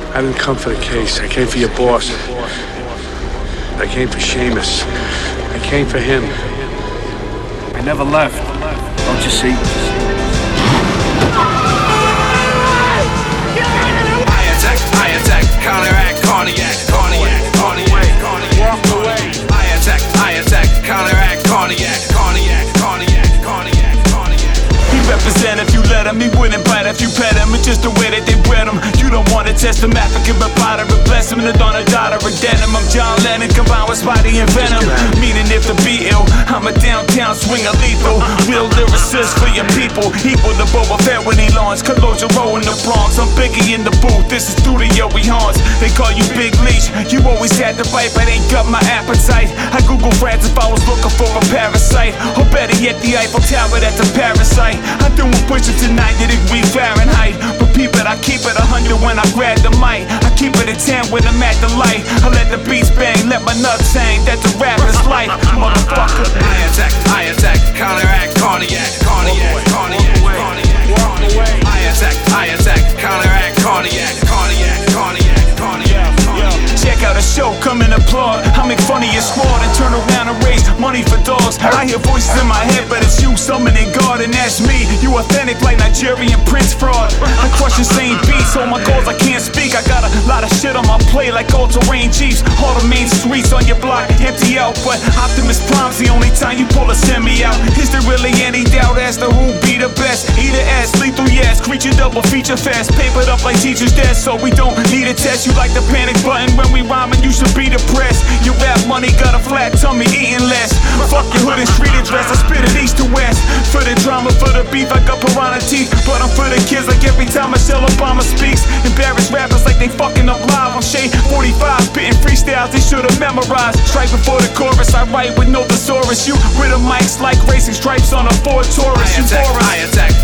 I didn't come for the case. I came for your boss. I came for Seamus. I came for him. I never left. Don't you see? I attack, counteract, cardiac, walk away. I attack, counteract, cardiac. He represent if you let him, he wouldn't bite if you pet him. It's just the way that they bred him. You don't wanna test him, African reply to bless him. The dawn of daughter of denim. I'm John Lennon combined with Spidey and Venom. Meaning if to be ill, I'm a downtown swinger lethal. Real lyricist for your people. Equal to Boba Fett when he launched Colossal Row in the Bronx. I'm Biggie in the booth, this is studio we haunts. They call you Big Leash. You always had to fight, but ain't got my appetite. I Google France if I was looking for a parasite. Or better yet, the Eiffel Tower, that's a parasite. I do it pushing to 90 degrees Fahrenheit. But people, I keep it 100 when I grab the mic. I keep it at 10 when I'm at the light. I let the beats bang, let my nuts hang. That's a rapper's life, motherfucker. I attack, counteract, cardiac. I attack, counteract, cardiac. Check out a show, come and applaud. I make fun of your squad and turn around and raise money for dogs. I hear voices in my head, but it's you summoning God, and that's me. You authentic like Nigerian Prince fraud. I crush insane beats, on my goals I can't speak. I got a lot of shit on my plate like all-terrain Jeeps. All the main streets on your block empty out, but Optimus Prime's the only time you pull a semi out. Is there really any doubt as to who be the best? Either ass, lethal yes, creature double feature fast. Papered up like teachers dead, so we don't need a test. You like the panic button when we rhyming, you should be depressed. Your rap money got a flat tummy, eating less. Fuck your hood and street address, I spit it east to west. For the drama, for the beef, I got piranha teeth. But I'm for the kids like every time Michelle Obama speaks. Embarrass rappers like they fucking up live. I'm Shade 45, spitting freestyles they should've memorized. Straight before the chorus, I write with no thesaurus. You with a mics like racing stripes on a Ford Taurus. I attack,